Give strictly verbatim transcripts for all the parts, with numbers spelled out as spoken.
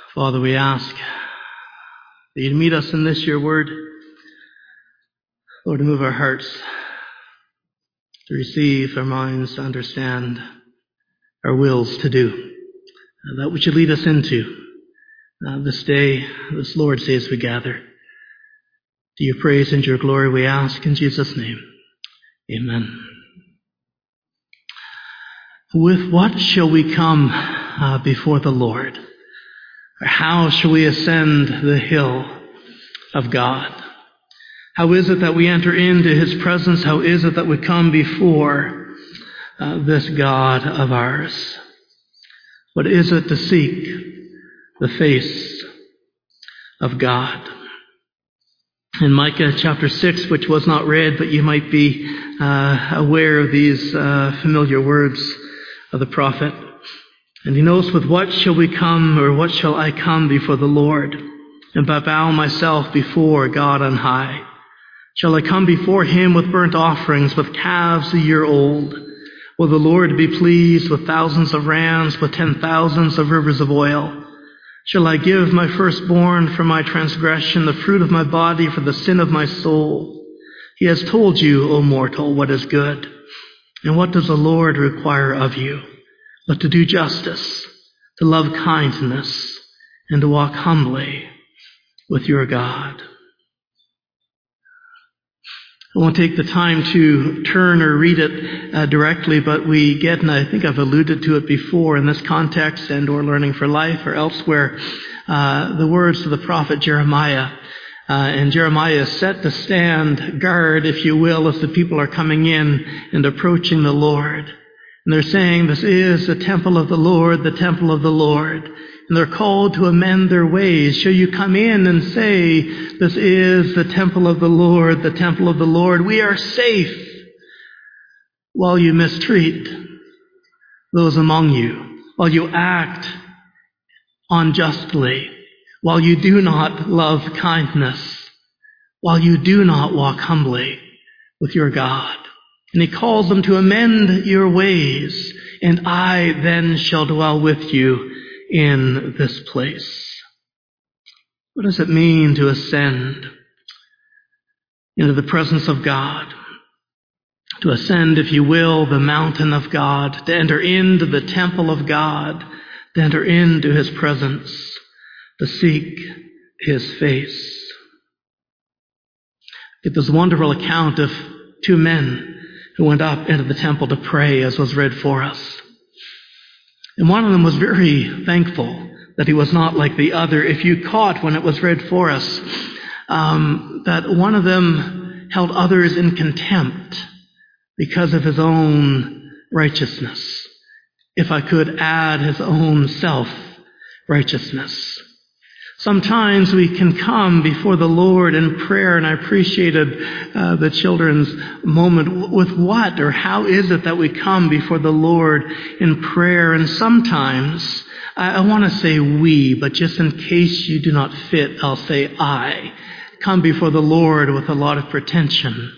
Father, we ask that you'd meet us in this, your word. Lord, to move our hearts, to receive, our minds to understand, our wills to do, uh, that which you lead us into uh, this day, this Lord's Day as we gather. To your praise and your glory we ask in Jesus' name. Amen. With what shall we come uh, before the Lord? Or how shall we ascend the hill of God? How is it that we enter into his presence? How is it that we come before uh, this God of ours? What is it to seek the face of God? In Micah chapter six, which was not read, but you might be uh, aware of these uh, familiar words of the prophet. And he knows, with what shall we come, or what shall I come before the Lord, and bow myself before God on high? Shall I come before him with burnt offerings, with calves a year old? Will the Lord be pleased with thousands of rams, with ten thousands of rivers of oil? Shall I give my firstborn for my transgression, the fruit of my body for the sin of my soul? He has told you, O mortal, what is good. And what does the Lord require of you? But to do justice, to love kindness, and to walk humbly with your God. I won't take the time to turn or read it uh, directly, but we get, and I think I've alluded to it before in this context and or Learning for Life or elsewhere, uh, the words of the prophet Jeremiah. Uh, and Jeremiah is set to stand guard, if you will, as the people are coming in and approaching the Lord. And they're saying, this is the temple of the Lord, the temple of the Lord. And they're called to amend their ways. Shall you come in and say, this is the temple of the Lord, the temple of the Lord? We are safe, while you mistreat those among you, while you act unjustly, while you do not love kindness, while you do not walk humbly with your God. And he calls them to amend your ways, and I then shall dwell with you in this place. What does it mean to ascend into the presence of God? To ascend, if you will, the mountain of God, to enter into the temple of God, to enter into his presence, to seek his face. Get this wonderful account of two men who went up into the temple to pray, as was read for us. And one of them was very thankful that he was not like the other. If you caught when it was read for us, um, that one of them held others in contempt because of his own righteousness. If I could add, his own self-righteousness. Sometimes we can come before the Lord in prayer, and I appreciated uh, the children's moment. With what or how is it that we come before the Lord in prayer? And sometimes, I, I want to say we, but just in case you do not fit, I'll say I. Come before the Lord with a lot of pretension.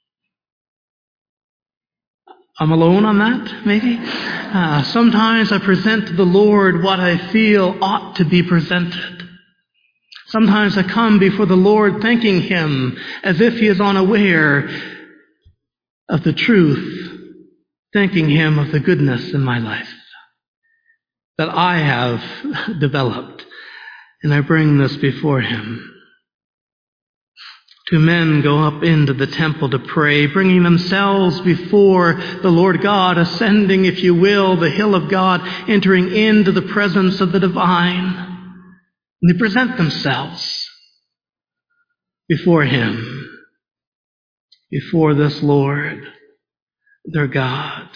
I'm alone on that, maybe? Uh, sometimes I present to the Lord what I feel ought to be presented. Sometimes I come before the Lord thanking him as if he is unaware of the truth, thanking him of the goodness in my life that I have developed, and I bring this before him. Two men go up into the temple to pray, bringing themselves before the Lord God, ascending, if you will, the hill of God, entering into the presence of the divine. And they present themselves before him, before this Lord, their God.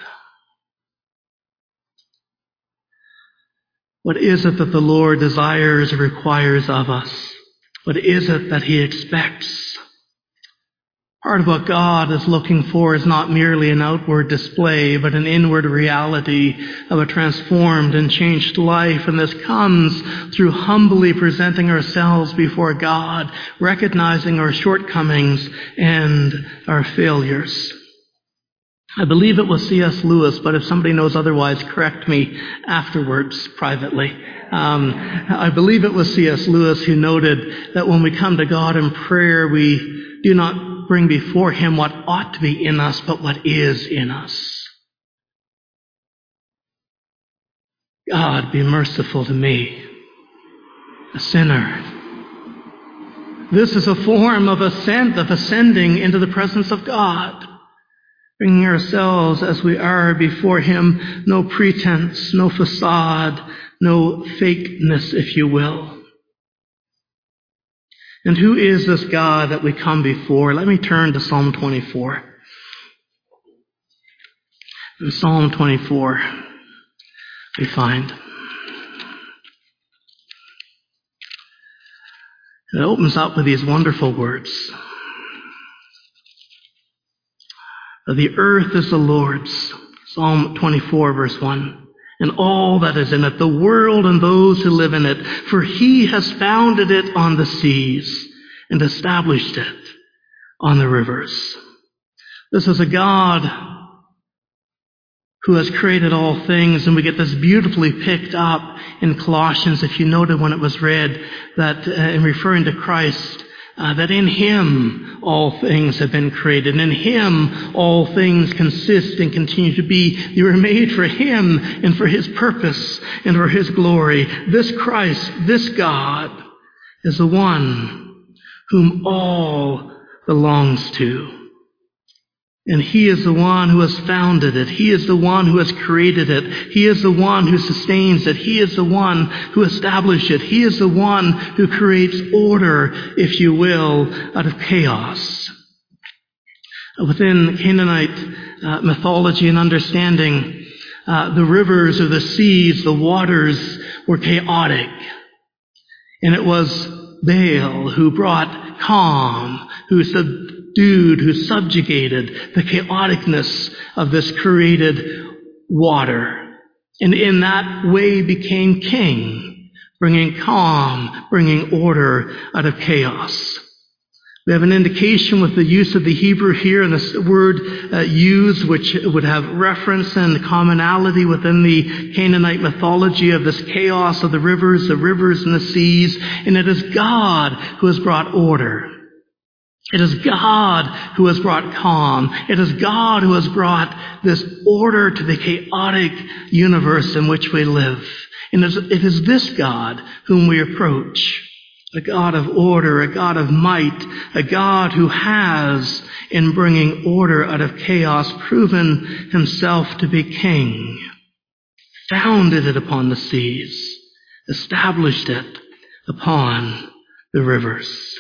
What is it that the Lord desires or requires of us? What is it that he expects? Part of what God is looking for is not merely an outward display, but an inward reality of a transformed and changed life. And this comes through humbly presenting ourselves before God, recognizing our shortcomings and our failures. I believe it was C S Lewis, but if somebody knows otherwise, correct me afterwards privately. Um, I believe it was C S Lewis who noted that when we come to God in prayer, we do not bring before him what ought to be in us, but what is in us. God, be merciful to me, a sinner. This is a form of ascent, of ascending into the presence of God, bringing ourselves as we are before him, no pretense, no facade, no fakeness, if you will. And who is this God that we come before? Let me turn to Psalm twenty-four. In Psalm twenty-four, we find it opens up with these wonderful words. The earth is the Lord's, Psalm twenty-four, verse one, and all that is in it, the world and those who live in it, for he has founded it on the seas and established it on the rivers. This is a God who has created all things, and we get this beautifully picked up in Colossians, if you noted when it was read, that uh, in referring to Christ, uh, that in him all things have been created, and in him all things consist and continue to be. They were made for him and for his purpose and for his glory. This Christ, this God, is the one whom all belongs to. And he is the one who has founded it. He is the one who has created it. He is the one who sustains it. He is the one who established it. He is the one who creates order, if you will, out of chaos. Within Canaanite uh, mythology and understanding, uh, the rivers or the seas, the waters were chaotic. And it was Baal who brought calm, who subdued Dude who subjugated the chaoticness of this created water, and in that way became king, bringing calm, bringing order out of chaos. We have an indication with the use of the Hebrew here, and this word uh, used, which would have reference and commonality within the Canaanite mythology of this chaos of the rivers, the rivers and the seas, and it is God who has brought order. It is God who has brought calm. It is God who has brought this order to the chaotic universe in which we live. And it is this God whom we approach, a God of order, a God of might, a God who has, in bringing order out of chaos, proven himself to be king, founded it upon the seas, established it upon the rivers.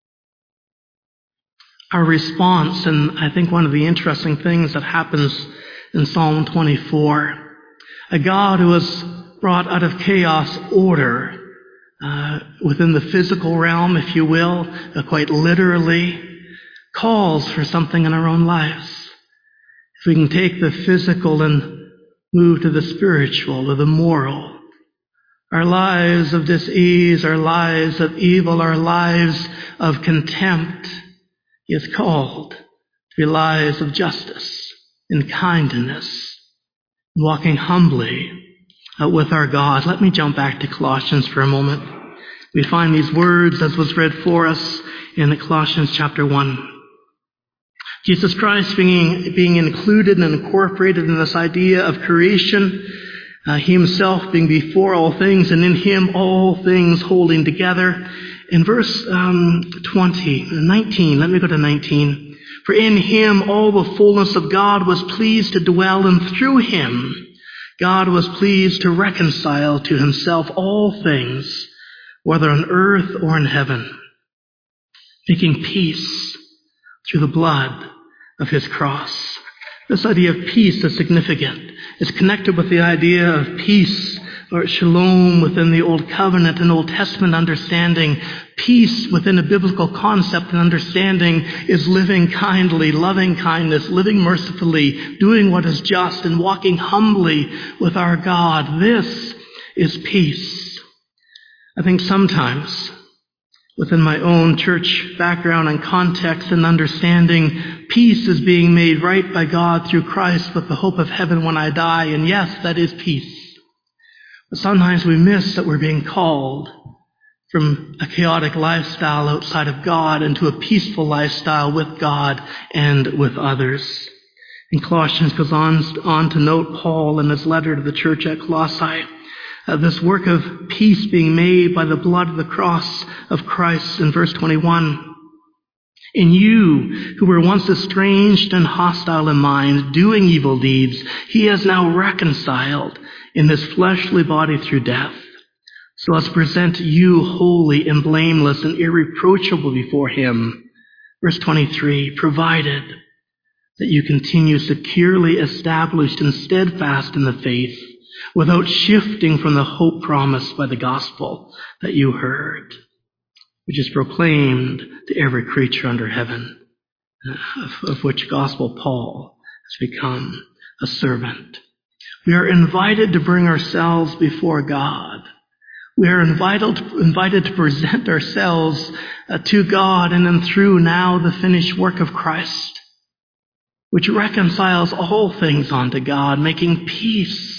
Our response, and I think one of the interesting things that happens in Psalm twenty-four, a God who has brought out of chaos order uh, within the physical realm, if you will, uh, quite literally, calls for something in our own lives. If we can take the physical and move to the spiritual or the moral, our lives of dis-ease, our lives of evil, our lives of contempt, he is called to be lives of justice and kindness, walking humbly uh, with our God. Let me jump back to Colossians for a moment. We find these words as was read for us in Colossians chapter one. Jesus Christ being, being included and incorporated in this idea of creation, uh, he himself being before all things, and in him all things holding together. In verse um, twenty, nineteen, let me go to nineteen. For in him all the fullness of God was pleased to dwell, and through him God was pleased to reconcile to himself all things, whether on earth or in heaven, making peace through the blood of his cross. This idea of peace is significant. It's connected with the idea of peace or shalom within the Old Covenant and Old Testament understanding. Peace within a biblical concept and understanding is living kindly, loving kindness, living mercifully, doing what is just, and walking humbly with our God. This is peace. I think sometimes within my own church background and context and understanding, peace is being made right by God through Christ with the hope of heaven when I die. And yes, that is peace. But sometimes we miss that we're being called from a chaotic lifestyle outside of God into a peaceful lifestyle with God and with others. And Colossians goes on, on to note Paul in his letter to the church at Colossae, uh, this work of peace being made by the blood of the cross of Christ in verse twenty-one. In you, who were once estranged and hostile in mind, doing evil deeds, he has now reconciled in his fleshly body through death, so as to present you holy and blameless and irreproachable before him. Verse twenty-three, provided that you continue securely established and steadfast in the faith, without shifting from the hope promised by the gospel that you heard, which is proclaimed to every creature under heaven, of, of which gospel Paul has become a servant. We are invited to bring ourselves before God. We are invited, invited to present ourselves uh, to God and then through now the finished work of Christ, which reconciles all things unto God, making peace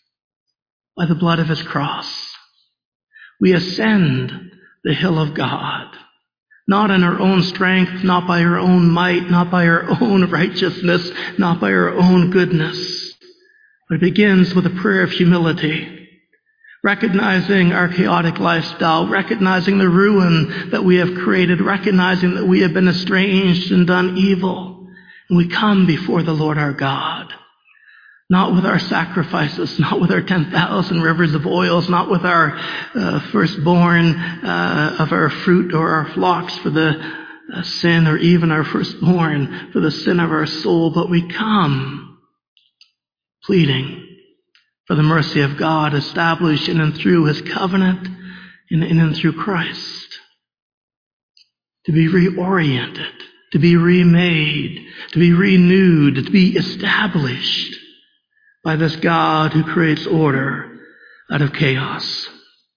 by the blood of his cross. We ascend the hill of God, not in our own strength, not by our own might, not by our own righteousness, not by our own goodness, but it begins with a prayer of humility, recognizing our chaotic lifestyle, recognizing the ruin that we have created, recognizing that we have been estranged and done evil. And we come before the Lord our God, not with our sacrifices, not with our ten thousand rivers of oils, not with our uh, firstborn uh, of our fruit or our flocks for the uh, sin, or even our firstborn for the sin of our soul, but we come pleading for the mercy of God established in and through his covenant, in, in and through Christ, to be reoriented, to be remade, to be renewed, to be established by this God who creates order out of chaos.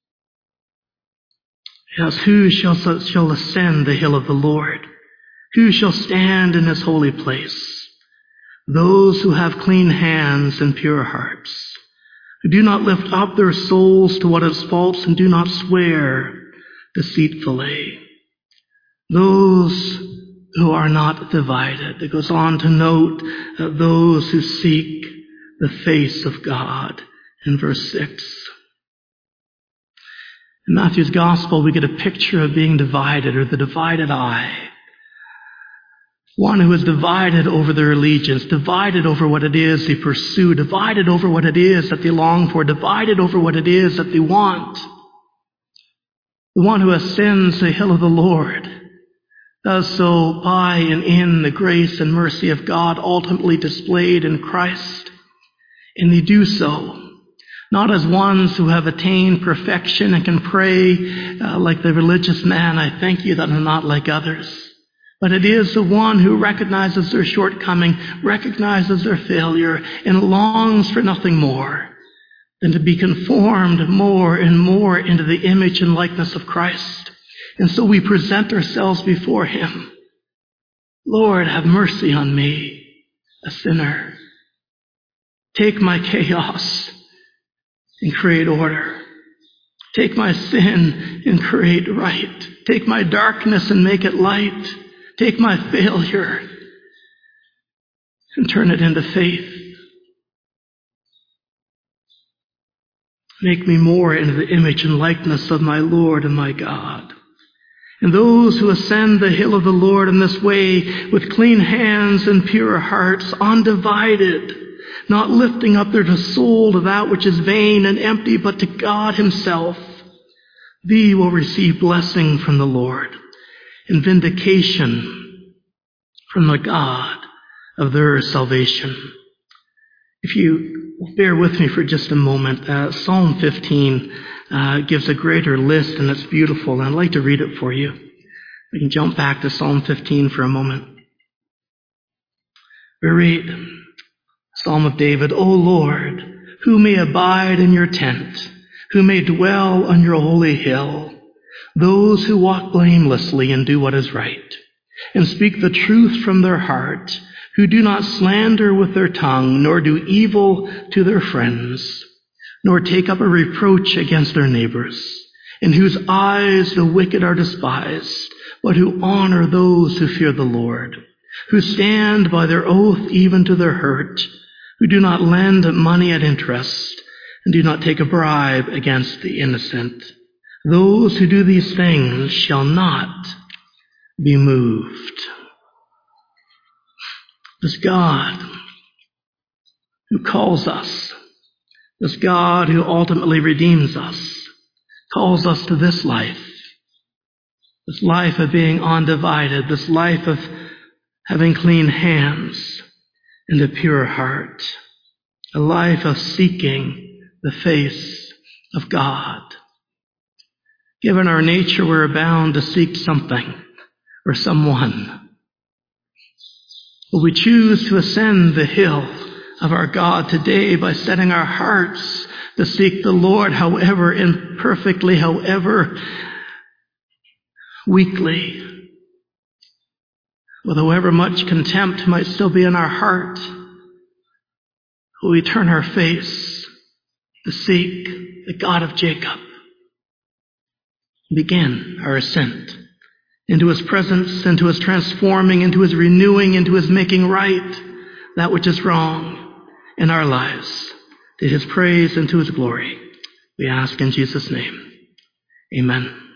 Yes, who shall, shall ascend the hill of the Lord? Who shall stand in his holy place? Those who have clean hands and pure hearts, who do not lift up their souls to what is false and do not swear deceitfully. Those who are not divided. It goes on to note uh, those who seek the face of God in verse six. In Matthew's gospel, we get a picture of being divided, or the divided eye. One who is divided over their allegiance, divided over what it is they pursue, divided over what it is that they long for, divided over what it is that they want. The one who ascends the hill of the Lord does so by and in the grace and mercy of God ultimately displayed in Christ. And they do so not as ones who have attained perfection and can pray uh, like the religious man, I thank you that I'm not like others. But it is the one who recognizes their shortcoming, recognizes their failure, and longs for nothing more than to be conformed more and more into the image and likeness of Christ. And so we present ourselves before him. Lord, have mercy on me, a sinner. Take my chaos and create order. Take my sin and create right. Take my darkness and make it light. Take my failure and turn it into faith. Make me more into the image and likeness of my Lord and my God. And those who ascend the hill of the Lord in this way, with clean hands and pure hearts, undivided, not lifting up their soul to that which is vain and empty, but to God himself, thee will receive blessing from the Lord and vindication from the God of their salvation. If you bear with me for just a moment, uh, Psalm fifteen uh, gives a greater list, and it's beautiful, and I'd like to read it for you. We can jump back to Psalm fifteen for a moment. We read, Psalm of David, O Lord, who may abide in your tent, who may dwell on your holy hill? those who walk blamelessly and do what is right, and speak the truth from their heart, who do not slander with their tongue, nor do evil to their friends, nor take up a reproach against their neighbors, in whose eyes the wicked are despised, but who honor those who fear the Lord, who stand by their oath even to their hurt, who do not lend money at interest, and do not take a bribe against the innocent. Those who do these things shall not be moved. This God who calls us, this God who ultimately redeems us, calls us to this life, this life of being undivided, this life of having clean hands and a pure heart, a life of seeking the face of God. Given our nature, we're bound to seek something or someone. But we choose to ascend the hill of our God today by setting our hearts to seek the Lord, however imperfectly, however weakly, with however much contempt might still be in our heart. We turn our face to seek the God of Jacob. Begin our ascent into his presence, into his transforming, into his renewing, into his making right that which is wrong in our lives. To his praise and to his glory, we ask in Jesus' name. Amen.